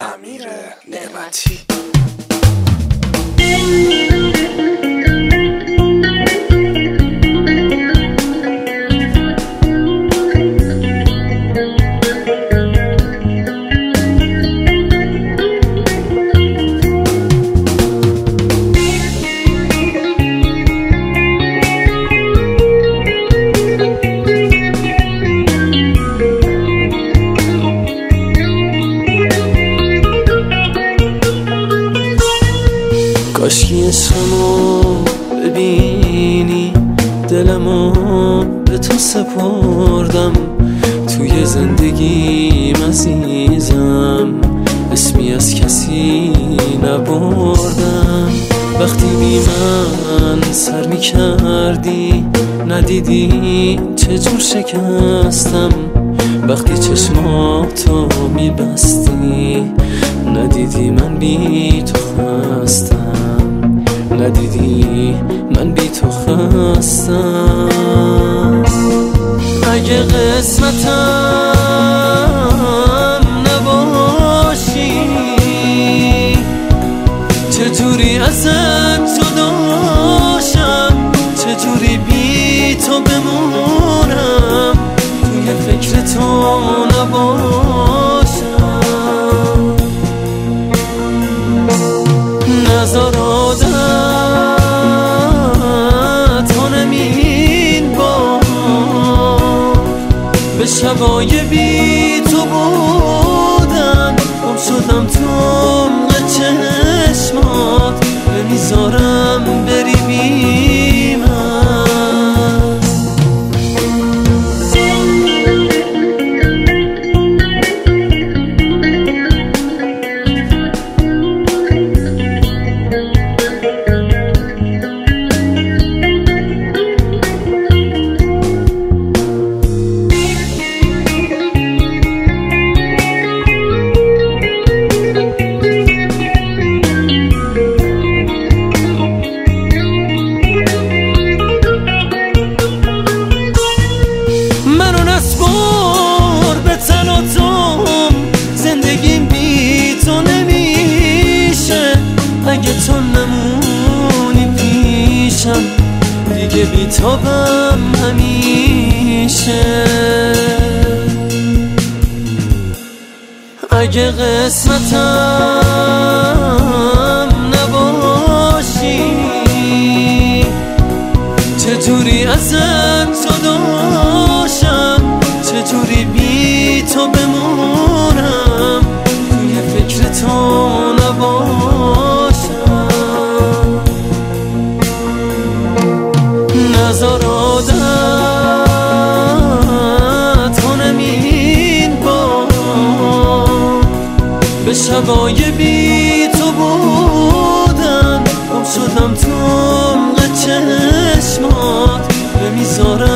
امیر نعمتی. کاشکی عشقمو ببینی، دلمو به تو سپردم. توی زندگیم عزیزم اسمی از کسی نبردم. وقتی بی من سر می کردی ندیدی چجور شکستم. وقتی چشماتو می بستی ندیدی من بی تو خستم. ندیدی من بی تو خستم. اگه قسمتم نباشی چجوری ازت جداشم، چجوری بی تو بمونم، توی فکر تو نباشم. نظر عادت کنم این بار به شبای بی تو بودن. گم شدم تو عمق چشمات، نمیذارم بری بی من. اگه تو نمونی پیشم دیگه بیتابم همیشه. اگه قسمتم نباشی چجوری ازت جداشم، چجوری بی تو بمونم، توی فکر تو نباشم. نظر عادت کنم این بار به شبای بی تو بودن. گم شدم تو عمق چشمات، نمیذارم